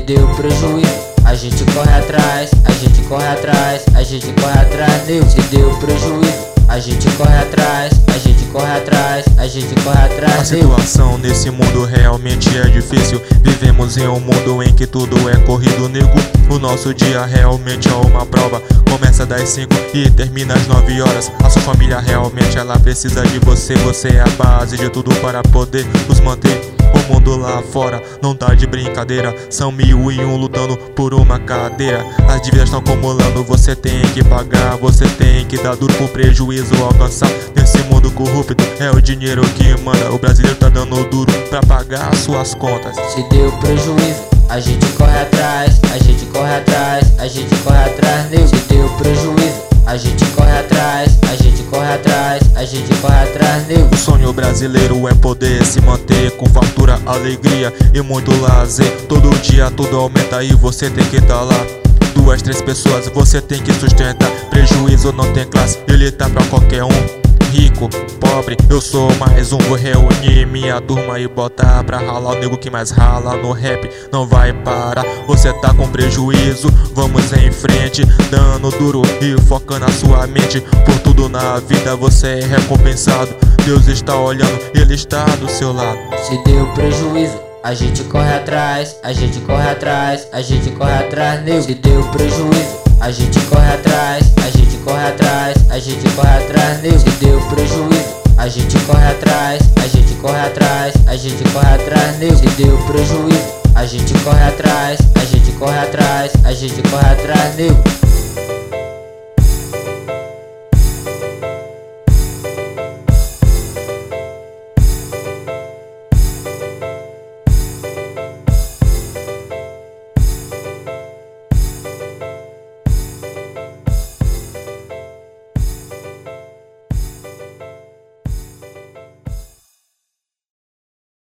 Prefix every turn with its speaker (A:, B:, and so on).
A: deu prejuízo, a gente corre atrás, a gente corre atrás, a gente corre atrás, nego. Se deu prejuízo, a gente corre atrás, a gente corre atrás, a gente corre atrás.
B: A situação nesse mundo realmente é difícil. Vivemos em um mundo em que tudo é corrido, nego. O nosso dia realmente é uma prova. Começa das 5 e termina às 9 horas. A sua família realmente ela precisa de você. Você é a base de tudo para poder nos manter. O mundo lá fora não tá de brincadeira. São 1001 lutando por uma cadeira. As dívidas estão acumulando, você tem que pagar. Você tem que dar duro pro prejuízo alcançar. Nesse mundo corrupto é o dinheiro que manda. O brasileiro tá dando duro pra pagar suas contas.
A: Se deu prejuízo, a gente corre atrás, a gente corre atrás, a gente corre atrás, nego. Se deu prejuízo, a gente corre atrás, a gente corre atrás, a gente corre atrás, nego.
B: O sonho brasileiro é poder se manter com fartura, alegria e muito lazer. Todo dia tudo aumenta e você tem que estar lá. 2, 3 pessoas você tem que sustentar. Prejuízo não tem classe, ele tá pra qualquer um. Rico, pobre, eu sou mais um. Vou reunir minha turma e botar pra ralar. O nego que mais rala no rap não vai parar. Você tá com prejuízo, vamos em frente, dando duro e focando a sua mente. Por tudo na vida você é recompensado. Deus está olhando, Ele está do seu lado.
A: Se deu prejuízo, a gente corre atrás, a gente corre atrás, a gente corre atrás, nego. Se deu prejuízo, a gente corre atrás, a gente corre atrás, a gente corre atrás, nego. Se deu prejuízo, a gente corre atrás, a gente corre atrás, a gente corre atrás, nego. Se deu prejuízo, a gente corre atrás, a gente corre atrás, a gente corre atrás, nego.